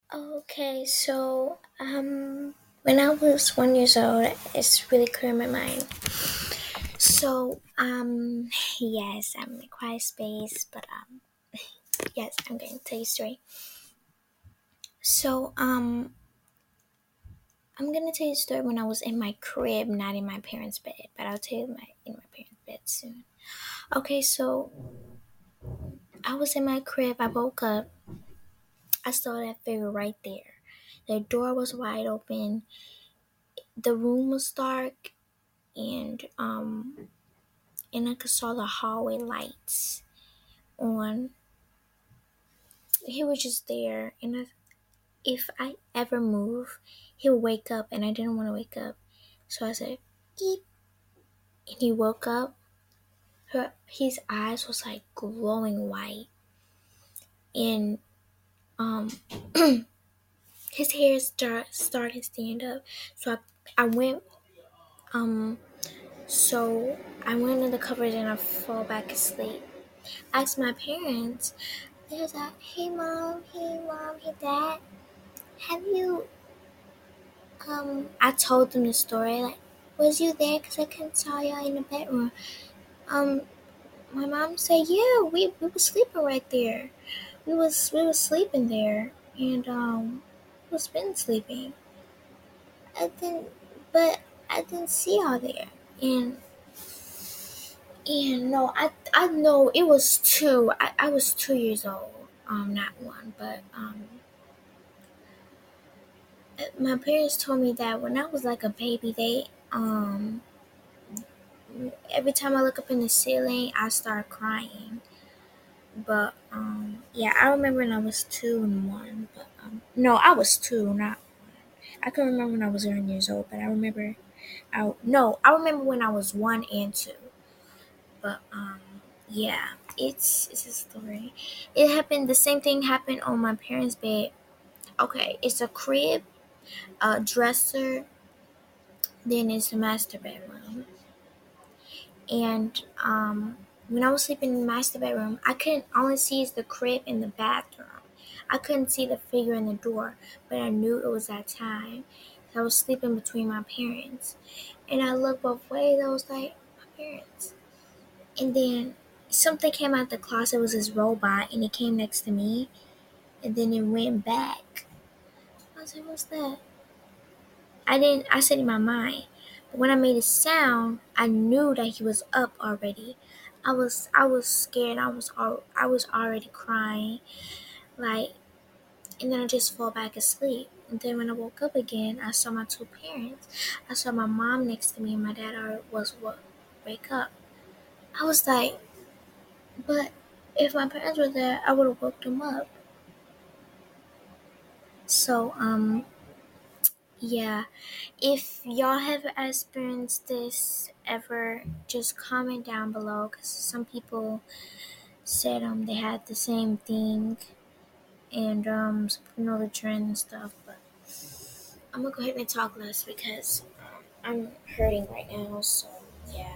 Okay, so when I was 1 years old, it's really clear in my mind. So yes, I'm in a quiet space, but yes, I'm going to tell you a story. So I'm gonna tell you a story when I was in my crib, not in my parents' bed, but I'll tell you my parents' bed soon. Okay, so I was in my crib. I woke up. I saw that figure right there. The door was wide open. The room was dark, and I could saw the hallway lights on. He was just there, and if I ever move, he would wake up, and I didn't want to wake up, so I said, "Eep," and he woke up. His eyes was like glowing white, and um, his hair started to stand up. So I went um, so I went in the covers and I fall back asleep. Asked my parents. They was like, hey mom, hey dad, have you I told them the story, like, was you there? Cause I couldn't saw y'all in the bedroom. Um, my mom said, yeah, we was sleeping right there. We was sleeping there, and was been sleeping. I didn't, but I didn't see y'all there, and no, I know it was two. I was 2 years old, not one, but my parents told me that when I was like a baby, they every time I look up in the ceiling, I start crying. But yeah, I remember when I was 2 and 1. But no, I was two, not. I can remember when I was 1 years old, but I remember. I remember when I was 1 and 2. But yeah, it's a story. It happened. The same thing happened on my parents' bed. Okay, it's a crib, a dresser, then it's the master bedroom. And when I was sleeping in the master bedroom, I couldn't only see is the crib and the bathroom. I couldn't see the figure in the door, but I knew it was that time. I was sleeping between my parents, and I looked both ways. I was like, my parents. And then something came out the closet. It was this robot, and it came next to me, and then it went back. I was like, what's that? I didn't. I said in my mind, but when I made a sound, I knew that he was up already. I was scared. I was already crying, like, and then I just fall back asleep. And then when I woke up again, I saw my two parents. I saw my mom next to me, and my dad was what wake up. I was like, but if my parents were there, I would have woke them up. So yeah. If y'all have experienced this ever, just comment down below because some people said they had the same thing, and some people know the trend and stuff. But I'm gonna go ahead and talk less because I'm hurting right now. So yeah.